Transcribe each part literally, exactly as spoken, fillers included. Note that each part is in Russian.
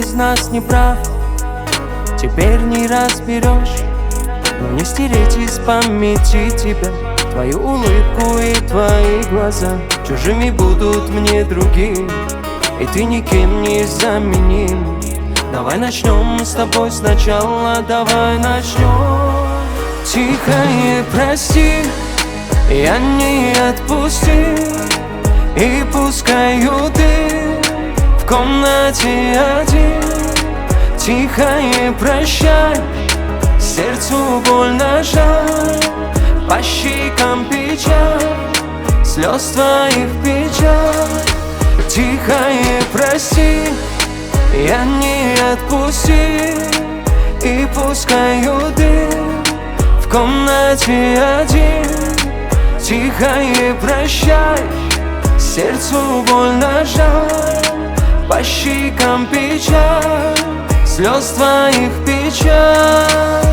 из нас не прав, теперь не разберешь. Но не стереть из памяти тебя, твою улыбку и твои глаза. Чужими будут мне другие, и ты никем не заменим. Давай начнем с тобой сначала, давай начнем. Тихое прости, я не отпустил, и пускаю ты в комнате один. Тихое прощай, сердцу больно жаль, по щекам печаль, слез твоих печаль. Тихое прости, я не отпустил, и пускаю дым в комнате один. Тихое прощай, сердцу больно жаль, по щекам печаль, слез твоих печаль.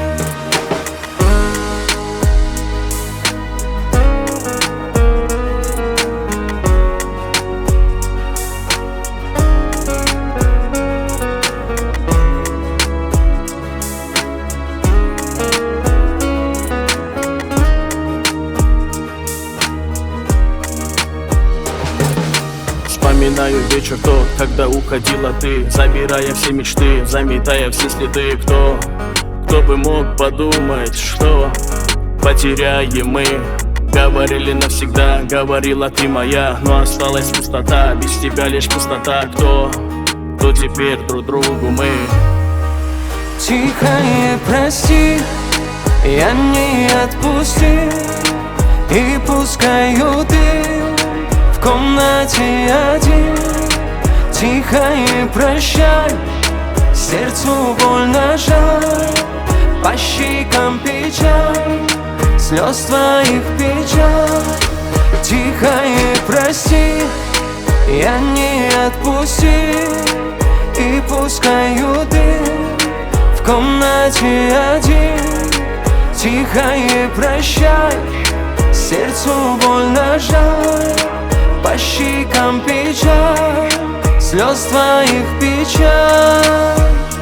Вспоминаю вечер тот, когда уходила ты, забирая все мечты, заметая все следы. Кто, кто бы мог подумать, что потеряем мы. Говорили навсегда, говорила ты моя, но осталась пустота, без тебя лишь пустота. Кто, кто теперь друг другу мы? Тихое прости, я не отпустил, и пускаю дым в комнате один. Тихое прощай, сердцу больно жаль, по щекам печаль, слез твоих печаль. Тихое прости, я не отпустил, и пускаю дым в комнате один. Тихое прощай, сердцу больно жаль, по щекам печаль, слез твоих печаль.